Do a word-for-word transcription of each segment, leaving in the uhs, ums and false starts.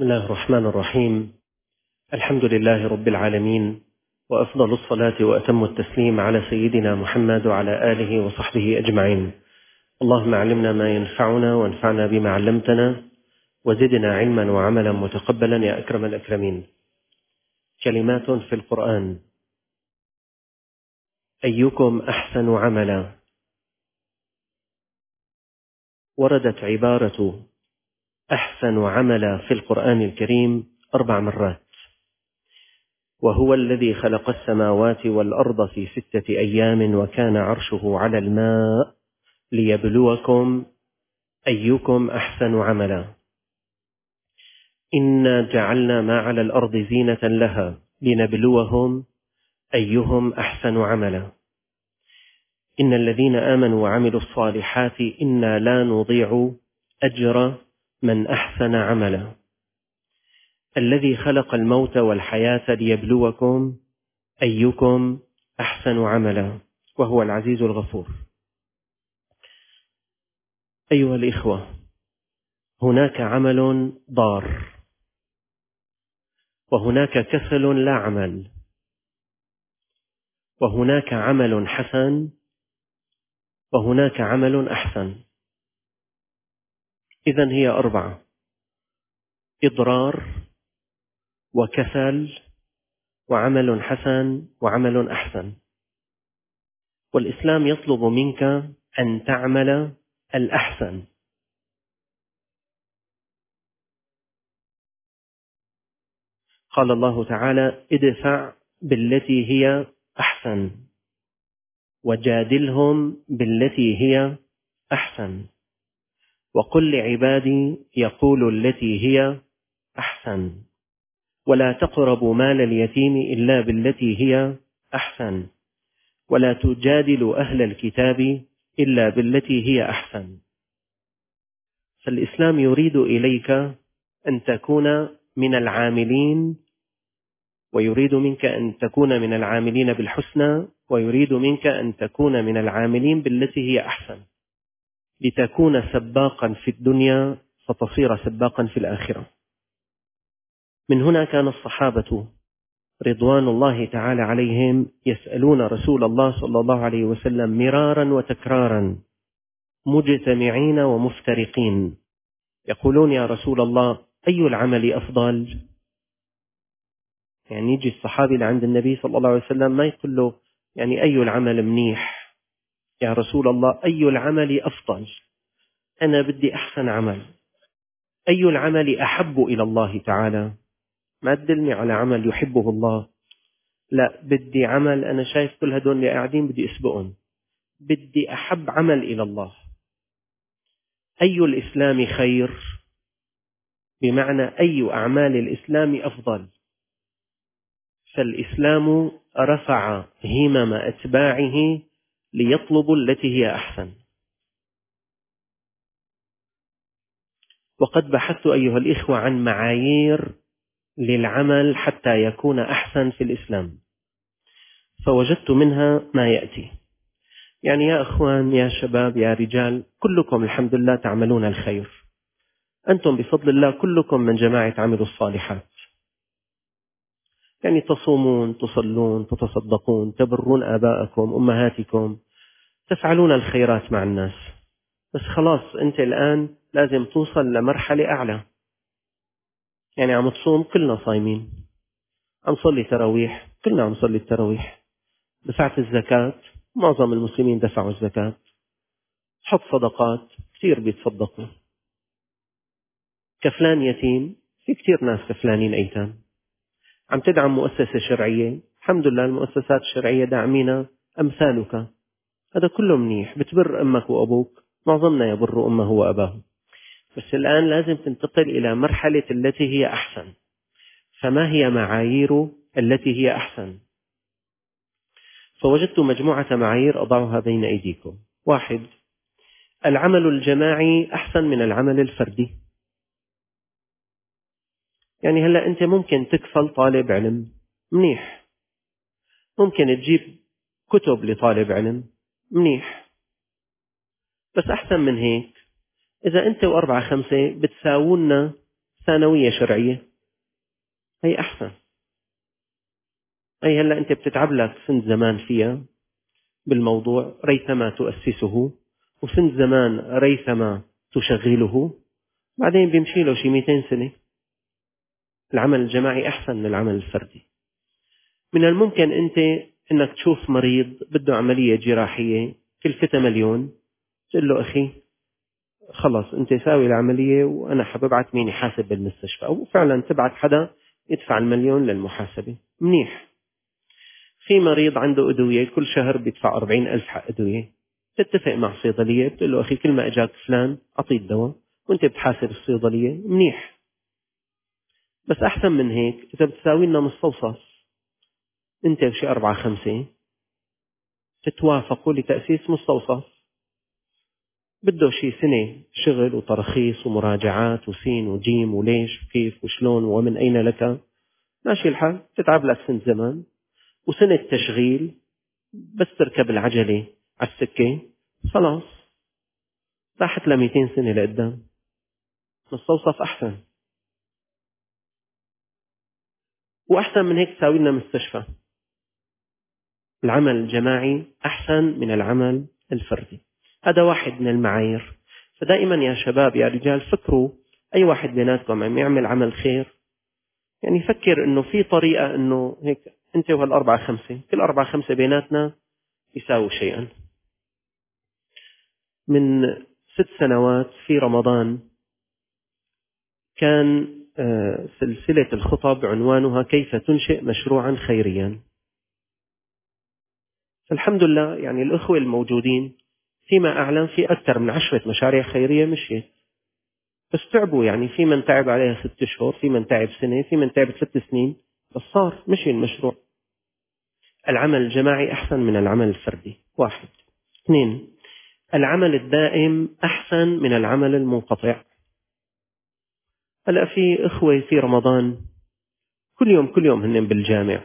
الله الرحمن الرحيم. الحمد لله رب العالمين، وأفضل الصلاة وأتم التسليم على سيدنا محمد وعلى آله وصحبه أجمعين. اللهم علمنا ما ينفعنا وانفعنا بما علمتنا وزدنا علما وعملا متقبلا يا أكرم الأكرمين. كلمات في القرآن: أيكم أحسن عملا. وردت عبارة أحسن عملا في القرآن الكريم أربع مرات. وهو الذي خلق السماوات والأرض في ستة أيام وكان عرشه على الماء ليبلوكم أيكم أحسن عملا. إنا جعلنا ما على الأرض زينة لها لنبلوهم أيهم أحسن عملا. إن الذين آمنوا وعملوا الصالحات إنا لا نضيع أجر من أحسن عملا. الذي خلق الموت والحياة ليبلوكم أيكم أحسن عملا، وهو العزيز الغفور. أيها الإخوة، هناك عمل ضار، وهناك كسل لا عمل، وهناك عمل حسن، وهناك عمل أحسن. إذن هي أربعة: إضرار وكسل وعمل حسن وعمل أحسن. والإسلام يطلب منك أن تعمل الأحسن. قال الله تعالى: ادفع بالتي هي أحسن وجادلهم بالتي هي أحسن وقل لعبادي يقولوا التي هي أحسن ولا تقربوا مال اليتيم إلا بالتي هي أحسن ولا تجادلوا أهل الكتاب إلا بالتي هي أحسن. فالإسلام يريد إليك أن تكون من العاملين، ويريد منك أن تكون من العاملين بالحسنى، ويريد منك أن تكون من العاملين بالتي هي أحسن، لتكون سباقا في الدنيا فتصير سباقا في الآخرة. من هنا كان الصحابة رضوان الله تعالى عليهم يسألون رسول الله صلى الله عليه وسلم مرارا وتكرارا، مجتمعين ومفترقين، يقولون: يا رسول الله، أي العمل أفضل؟ يعني يجي الصحابي لعند النبي صلى الله عليه وسلم ما يقول له يعني أي العمل منيح، يا رسول الله أي العمل أفضل؟ أنا بدي أحسن عمل. أي العمل أحب إلى الله تعالى؟ ما تدلني على عمل يحبه الله، لا، بدي عمل أنا شايف كل هدول اللي قاعدين بدي أسبقهم، بدي أحب عمل إلى الله. أي الإسلام خير؟ بمعنى أي أعمال الإسلام أفضل؟ فالإسلام رفع همم أتباعه ليطلبوا التي هي أحسن. وقد بحثت أيها الإخوة عن معايير للعمل حتى يكون أحسن في الإسلام، فوجدت منها ما يأتي. يعني يا أخوان، يا شباب، يا رجال، كلكم الحمد لله تعملون الخير. أنتم بفضل الله كلكم من جماعة عملوا الصالحات، يعني تصومون، تصلون، تتصدقون، تبرون آباءكم أمهاتكم، تفعلون الخيرات مع الناس. بس خلاص أنت الآن لازم توصل لمرحلة أعلى. يعني عم تصوم، كلنا صايمين، عم صلي تراويح، كلنا عم صلي التراويح، دفعت الزكاة، معظم المسلمين دفعوا الزكاة، حط صدقات، كثير بيتصدقوا، كفلان يتيم، في كثير ناس كفلانين أيتام، عم تدعم مؤسسة شرعية، الحمد لله المؤسسات الشرعية داعمين أمثالك، هذا كله منيح، بتبر أمك وأبوك، معظمنا يبر أمه وأباه. بس الآن لازم تنتقل إلى مرحلة التي هي أحسن. فما هي معايير التي هي أحسن؟ فوجدت مجموعة معايير أضعها بين أيديكم. واحد: العمل الجماعي أحسن من العمل الفردي. يعني هلأ أنت ممكن تكفل طالب علم، منيح، ممكن تجيب كتب لطالب علم، منيح، بس أحسن من هيك إذا أنت وأربعة خمسة بتساوونا ثانوية شرعية، هي أحسن. أي هلأ أنت بتتعب لك سنة زمان فيها بالموضوع ريثما تؤسسه، وسنة زمان ريثما تشغله، بعدين بيمشي له شي مئتين سنة. العمل الجماعي أحسن من العمل الفردي. من الممكن أنت أنك تشوف مريض بده عملية جراحية كلفتها مليون، تقول له أخي خلص أنت ساوي العملية وأنا حببعت مين يحاسب بالمستشفى، أو فعلا تبعت حدا يدفع المليون للمحاسبة، منيح. في مريض عنده أدوية كل شهر بيدفع أربعين ألف حق أدوية، تتفق مع صيدلية بتقول له أخي كل ما أجاك فلان أعطيه الدواء وأنت بتحاسب الصيدلية، منيح. بس أحسن من هيك إذا بتساوي لنا مستوصف، أنت وشي أربعة خمسة تتوافقوا لتأسيس مستوصف، بده شي سنة شغل وترخيص ومراجعات وسين وجيم وليش وكيف وشلون ومن أين لك، ماشي الحال، تتعب لك سنة زمان وسنة تشغيل، بس تركب العجلة على السكة خلاص راحت ل مئتين سنة لقدام. مستوصف أحسن، وأحسن من هيك تساوي لنا مستشفى. العمل الجماعي أحسن من العمل الفردي، هذا واحد من المعايير. فدائما يا شباب يا رجال فكروا أي واحد بيناتكم عم يعمل عمل خير، يعني فكر إنه في طريقة إنه هيك أنت وهالأربعة خمسة كل أربعة خمسة بيناتنا يساووا شيئا. من ست سنوات في رمضان كان سلسلة الخطب عنوانها كيف تنشئ مشروعا خيريا. فالحمد لله يعني الأخوة الموجودين فيما أعلم في أكثر من عشرة مشاريع خيرية مشيت، بس تعبوا، يعني في من تعب عليها ست شهور، في من تعب سنة، في من تعب ست سنين، بس صار مشي المشروع. العمل الجماعي أحسن من العمل الفردي، واحد. اثنين، العمل الدائم أحسن من العمل المنقطع. هلأ في إخوة في رمضان كل يوم كل يوم هن بالجامع،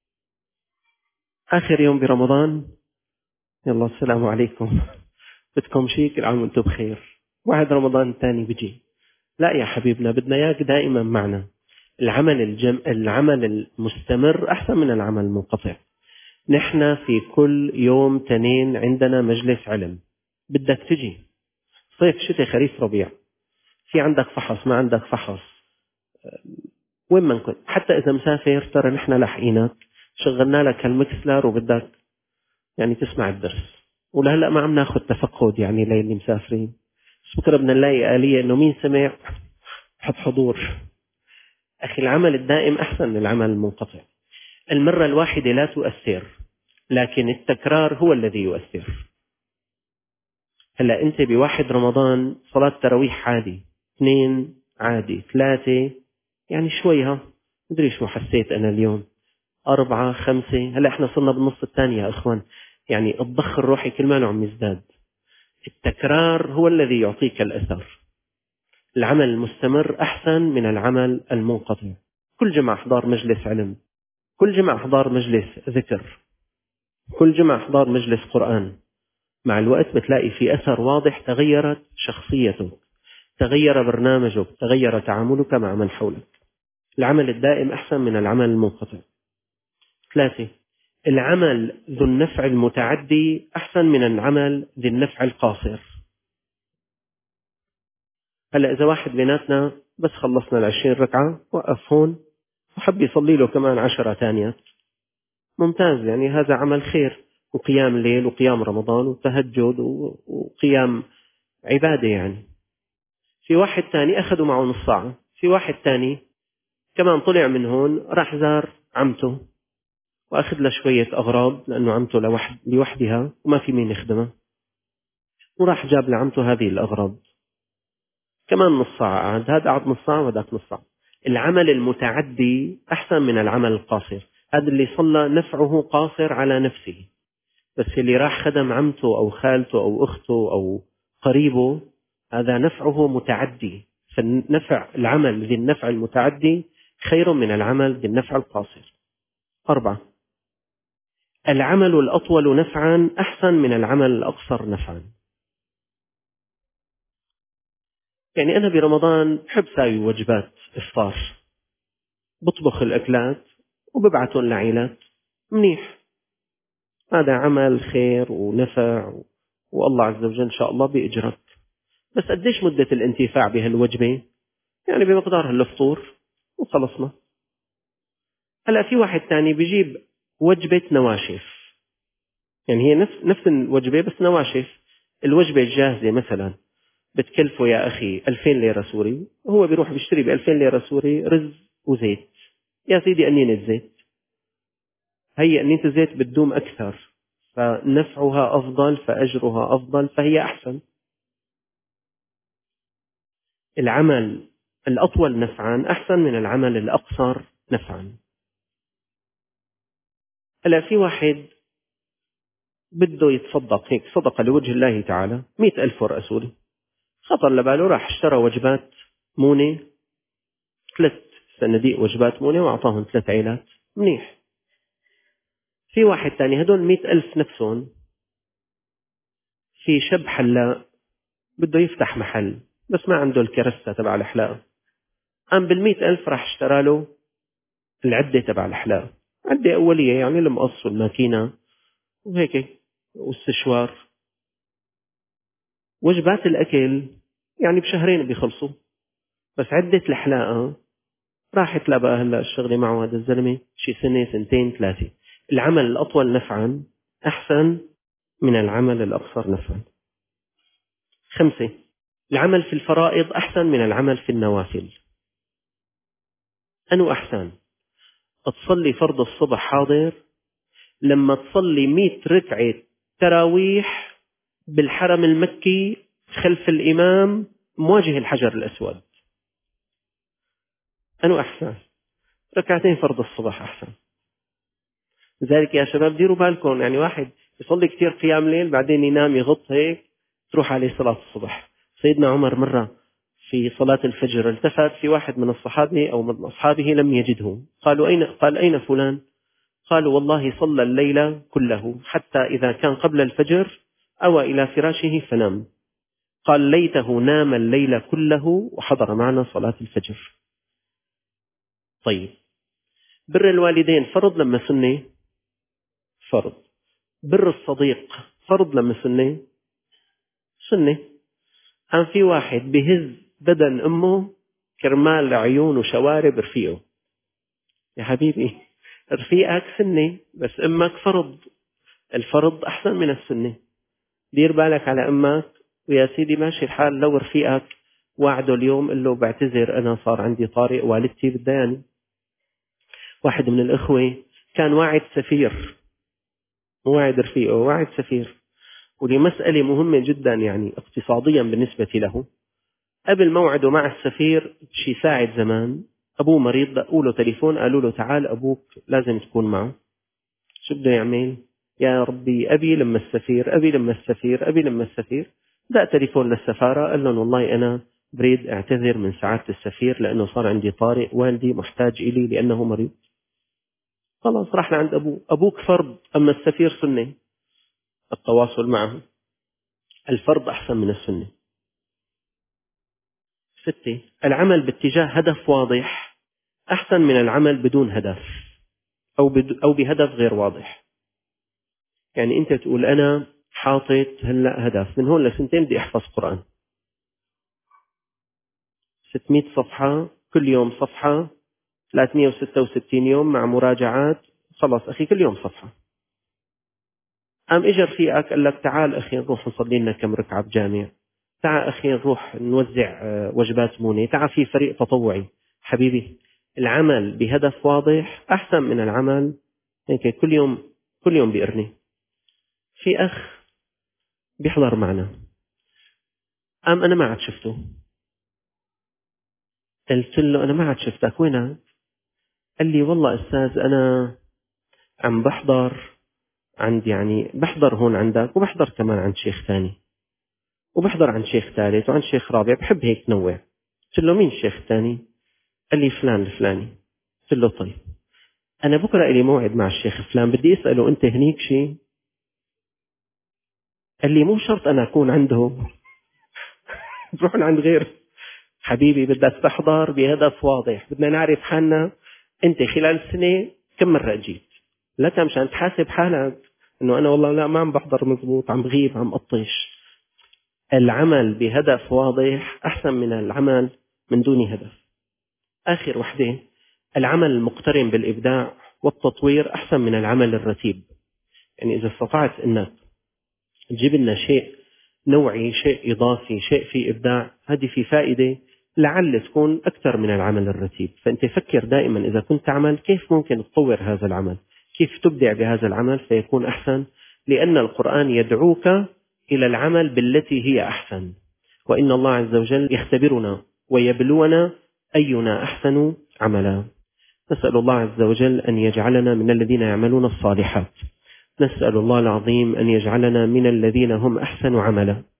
آخر يوم برمضان يلا السلام عليكم بدكم شيء كل عام وانتم بخير، واحد رمضان الثاني بيجي، لا يا حبيبنا بدنا اياك دائما معنا. العمل الجم... العمل المستمر أحسن من العمل المنقطع. نحن في كل يوم تنين عندنا مجلس علم، بدك تجي صيف شتاء خريف ربيع، في عندك فحص ما عندك فحص وين ما كنت، حتى إذا مسافر ترى نحن لاحقينك، شغلنا لك هالمكسلر وبدك يعني تسمع الدرس. ولهلا ما عم ناخذ تفقد يعني للي مسافرين، بس بكره بدنا نلاقي آلية إنه مين سمع حط حضور. أخي العمل الدائم أحسن من العمل المنقطع. المرة الواحدة لا تؤثر، لكن التكرار هو الذي يؤثر. هلا أنت بواحد رمضان صلاة تراويح عادي، اثنين عادي، ثلاثة يعني شويها مدري شو حسيت أنا اليوم، أربعة خمسة، هلا إحنا صرنا بالنص الثاني يا إخوان، يعني الضخ الروحي كل ما عم يزداد. التكرار هو الذي يعطيك الأثر. العمل المستمر أحسن من العمل المنقطع. كل جمعة أحضار مجلس علم، كل جمعة أحضار مجلس ذكر، كل جمعة أحضار مجلس قرآن، مع الوقت بتلاقي في أثر واضح، تغيرت شخصيتك، تغير برنامجك، تغير تعاملك مع من حولك. العمل الدائم أحسن من العمل المنقطع. ثلاثة، العمل ذو النفع المتعدي أحسن من العمل ذي النفع القاصر. هلأ إذا واحد بيناتنا بس خلصنا العشرين ركعة وقف هون وحب يصلي له كمان عشرة تانيات، ممتاز، يعني هذا عمل خير، وقيام ليل وقيام رمضان وتهجد وقيام عبادة. يعني في واحد تاني أخذوا معه نص ساعة، في واحد تاني كمان طلع من هون راح زار عمته وأخذ له شوية أغراض لأنه عمته لوحد لوحدها وما في مين يخدمه، وراح جاب لعمته هذه الأغراض، كمان نص ساعة قعد، هذا قعد نص ساعة وذاك نص ساعة. العمل المتعدي أحسن من العمل القاصر. هذا اللي صلى نفعه قاصر على نفسه، بس اللي راح خدم عمته أو خالته أو أخته أو قريبه هذا نفعه متعدي. فالنفع العمل ذي النفع المتعدي خير من العمل ذي النفع القاصر. أربعة، العمل الأطول نفعا أحسن من العمل الأقصر نفعا. يعني أنا برمضان بحب ساوي وجبات إفطار، بطبخ الأكلات وببعتهم لعائلات، منيح، هذا عمل خير ونفع، والله عز وجل إن شاء الله بيأجرك. بس قديش مدة الانتفاع بهالوجبة؟ يعني بمقدار هالفطور وخلصنا. هلا في واحد تاني بيجيب وجبة نواشف، يعني هي نفس نفس الوجبة بس نواشف. الوجبة الجاهزة مثلا بتكلفه يا أخي ألفين ليرة سوري، وهو بيروح بيشتري بألفين ليرة سوري رز وزيت. يا سيدي أنينة زيت، هي أنينة الزيت بتدوم أكثر، فنفعها أفضل، فأجرها أفضل، فهي أحسن. العمل الأطول نفعا أحسن من العمل الأقصر نفعا. هلا في واحد بده يتصدق هيك صدقة لوجه الله تعالى، مئة ألف ورقة سوري، خطر لباله راح اشترى وجبات مونة، ثلاث صناديق وجبات مونة وأعطاهم ثلاث عيلات، منيح. في واحد تاني هدول مئة ألف نفسهم، في شاب حلاق بده يفتح محل بس ما عنده الكرستة تبع الحلاقة، قام بالمئة ألف راح اشترى له العدة تبع الحلاقة، عدة أولية يعني المقص والماكينة وهيك والسشوار. وجبات الأكل يعني بشهرين بيخلصوا، بس عدة الحلاقة راحت لا بقى هلا الشغلة معه هذا الزلمة شي سنة سنتين ثلاثة. العمل الأطول نفعا أحسن من العمل الأقصر نفعا. خمسة، العمل في الفرائض أحسن من العمل في النوافل. أنو أحسن؟ تصلي فرض الصبح حاضر لما تصلي مئة ركعة تراويح بالحرم المكي خلف الإمام مواجه الحجر الأسود. أنو أحسن؟ ركعتين فرض الصبح أحسن. لذلك يا شباب ديروا بالكم، يعني واحد يصلي كتير قيام ليل بعدين ينام يغط هيك تروح عليه صلاة الصبح. سيدنا عمر مرة في صلاة الفجر التفت في واحد من الصحابة أو من أصحابه لم يجده، قالوا أين؟ قال أين فلان؟ قالوا والله صلى الليل كله حتى إذا كان قبل الفجر أوى إلى فراشه فنام. قال ليته نام الليل كله وحضر معنا صلاة الفجر. طيب، بر الوالدين فرض لما سنة؟ فرض. بر الصديق فرض لما سنة؟ سنة. كان في واحد بهز بدن أمه كرمال عيون وشوارب رفيقه. يا حبيبي رفيقك سنة بس أمك فرض، الفرض أحسن من السنة. دير بالك على أمك، ويا سيدي ماشي الحال لو رفيقك وعده اليوم قل له بعتذر أنا صار عندي طارئ والدتي بدياني. واحد من الإخوة كان واعد سفير، واعد رفيقه واعد سفير، ولمسألة مهمة جدا يعني اقتصاديا بالنسبة له. قبل موعده مع السفير بشي ساعة زمان أبوه مريض، دقوا له تليفون قالوا له تعال أبوك لازم تكون معه. شو بده يعمل؟ يا ربي أبي لما السفير أبي لما السفير أبي لما السفير. دق تليفون للسفارة قال لهم والله أنا بريد أعتذر من سعادة السفير لأنه صار عندي طارئ، والدي محتاج إلي لأنه مريض. خلاص راح لعند أبوه. أبوك فرض أما السفير سنة، التواصل معه. الفرض أحسن من السنة. ستة، العمل باتجاه هدف واضح أحسن من العمل بدون هدف أو بد أو بهدف غير واضح. يعني أنت تقول أنا حاطط هلا هدف من هون لسنتين بدي أحفظ قرآن ستمئة صفحة كل يوم صفحة، ثلاثمئة وستة وستين يوم مع مراجعات، خلاص أخي كل يوم صفحة. قام إجا رفيقك قال لك تعال أخي نروح نصلي لنا كم ركعة بجامع، تعال أخي نروح نوزع وجبات مونة، تعال في فريق تطوعي. حبيبي العمل بهدف واضح أحسن من العمل هيك كل يوم كل يوم بيقرني. في أخ بيحضر معنا قام أنا ما عاد شفته، قلت له أنا ما عاد شفتك وينك؟ قال لي والله أستاذ أنا عم بحضر عند يعني بحضر هون عندك وبحضر كمان عند شيخ ثاني وبحضر عند شيخ ثالث وعند شيخ رابع، بحب هيك نوع. قلت له مين الشيخ الثاني؟ قال لي فلان الفلاني. قلت له طيب أنا بكرة إلي موعد مع الشيخ فلان بدي أسأله أنت هنيك شيء؟ قال لي مو شرط أنا أكون عنده بروح عند غيره. حبيبي بدك تحضر بهدف واضح، بدنا نعرف حالنا أنت خلال سنة كم مرة جيت، لك مشان تحاسب حالك إنه أنا والله لا ما عم بحضر مزبوط، عم بغيب، عم أطش. العمل بهدف واضح أحسن من العمل من دون هدف. آخر وحدة، العمل المقترن بالإبداع والتطوير أحسن من العمل الرتيب. يعني إذا استطعت أنك تجيب لنا شيء نوعي، شيء إضافي، شيء فيه إبداع، هذه في فائدة لعل تكون أكثر من العمل الرتيب. فأنت فكر دائما إذا كنت تعمل كيف ممكن تطور هذا العمل، كيف تبدع بهذا العمل فيكون أحسن، لأن القرآن يدعوك إلى العمل بالتي هي أحسن. وإن الله عز وجل يختبرنا ويبلونا أينا أحسن عملا. نسأل الله عز وجل أن يجعلنا من الذين يعملون الصالحات. نسأل الله العظيم أن يجعلنا من الذين هم أحسن عملا.